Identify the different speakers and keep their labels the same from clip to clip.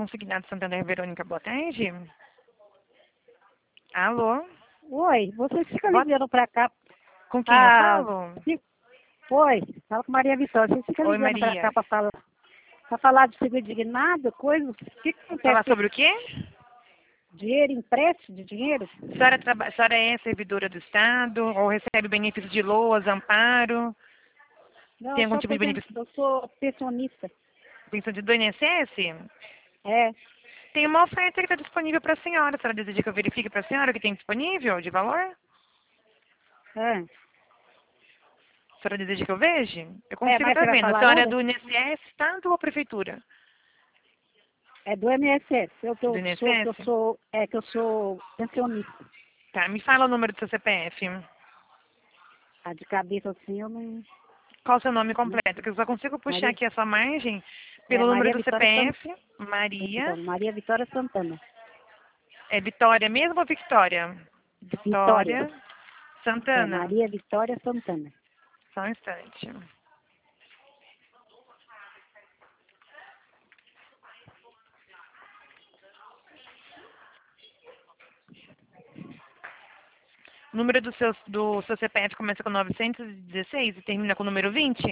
Speaker 1: Consignado Santander, Verônica, boa tarde. Alô?
Speaker 2: Oi, você fica
Speaker 1: Boa...
Speaker 2: ligando pra cá.
Speaker 1: Com quem eu falo?
Speaker 2: Oi, fala com Maria Vitória. Você fica
Speaker 1: Oi,
Speaker 2: ligando pra
Speaker 1: Maria.
Speaker 2: cá pra falar de seguro indignado, coisa. O que acontece?
Speaker 1: Falar sobre o quê?
Speaker 2: Dinheiro, empréstimo de dinheiro?
Speaker 1: A senhora é servidora do Estado ou recebe benefício de LOAS, amparo?
Speaker 2: Não,
Speaker 1: Tem algum tipo de benefício?
Speaker 2: eu sou pensionista.
Speaker 1: Pensão do INSS?
Speaker 2: É,
Speaker 1: Tem uma oferta que está disponível para a senhora. A senhora deseja que eu verifique para a senhora o que tem disponível de valor?
Speaker 2: é.
Speaker 1: A senhora deseja que eu veja? Eu consigo
Speaker 2: Mas
Speaker 1: estar
Speaker 2: você vai
Speaker 1: vendo. A
Speaker 2: falar
Speaker 1: senhora é
Speaker 2: agora?
Speaker 1: do INSS, Estado ou Prefeitura?
Speaker 2: É do MSS.
Speaker 1: Do INSS?
Speaker 2: Que eu sou pensionista.
Speaker 1: Tá, me fala o número do seu CPF.
Speaker 2: Ah, de cabeça assim eu não.
Speaker 1: Qual o seu nome completo? Que eu só consigo puxar
Speaker 2: Maria,
Speaker 1: aqui a sua margem pelo número
Speaker 2: Maria
Speaker 1: do
Speaker 2: Vitória Santana.
Speaker 1: CPF. Maria.
Speaker 2: Maria Vitória Santana.
Speaker 1: É Vitória mesmo ou Victória?
Speaker 2: Vitória.
Speaker 1: Vitória
Speaker 2: É,
Speaker 1: Santana.
Speaker 2: Maria Vitória Santana.
Speaker 1: Só um instante. O número do seu CPF começa com 916 e termina com o número 20?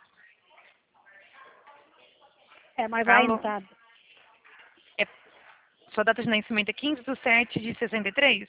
Speaker 2: É, mas vai
Speaker 1: Alô?
Speaker 2: entrar.
Speaker 1: É, sua data de nascimento é 15/7/63?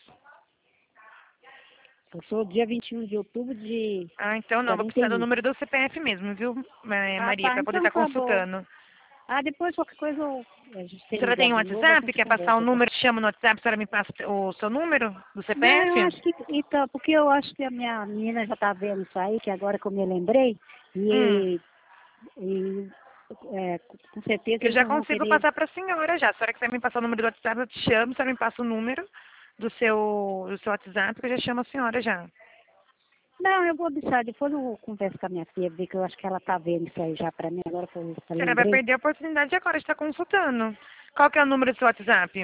Speaker 2: Eu sou dia 21 de outubro de
Speaker 1: Ah, então não, vou precisar do
Speaker 2: 41.
Speaker 1: número do CPF mesmo, viu,
Speaker 2: Ah,
Speaker 1: Maria,
Speaker 2: tá.
Speaker 1: para poder
Speaker 2: Então
Speaker 1: estar
Speaker 2: tá bom.
Speaker 1: consultando.
Speaker 2: Ah, depois qualquer coisa a gente
Speaker 1: A
Speaker 2: tem
Speaker 1: senhora tem
Speaker 2: ligado
Speaker 1: um
Speaker 2: de novo, a
Speaker 1: WhatsApp?
Speaker 2: gente
Speaker 1: Quer passar o
Speaker 2: conversa, tá?
Speaker 1: número? Chama no WhatsApp, a senhora me passa o seu número do
Speaker 2: Não, eu
Speaker 1: CPF?
Speaker 2: acho que. Então, porque eu acho que a minha menina já tá vendo isso aí, que agora que eu me lembrei,
Speaker 1: Hum,
Speaker 2: e com certeza
Speaker 1: eu
Speaker 2: eles
Speaker 1: já
Speaker 2: não vão
Speaker 1: consigo
Speaker 2: querer.
Speaker 1: passar para a senhora já. A senhora quiser me passar o número do WhatsApp, eu te chamo. A senhora me passa o número do seu WhatsApp, que eu já chamo a senhora já.
Speaker 2: Não, eu vou deixar, depois eu converso com a minha filha, ver que eu acho que ela tá vendo isso aí já pra mim, agora que eu
Speaker 1: A senhora vai
Speaker 2: lembrei.
Speaker 1: perder a oportunidade agora de estar consultando. Qual que é o número do seu WhatsApp?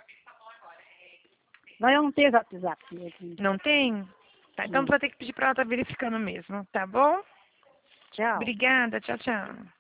Speaker 2: Mas eu não tenho WhatsApp.
Speaker 1: Não tem? Tá, então
Speaker 2: Não.
Speaker 1: tu vai ter que pedir para ela estar verificando mesmo, tá bom?
Speaker 2: Tchau.
Speaker 1: Obrigada, tchau, tchau.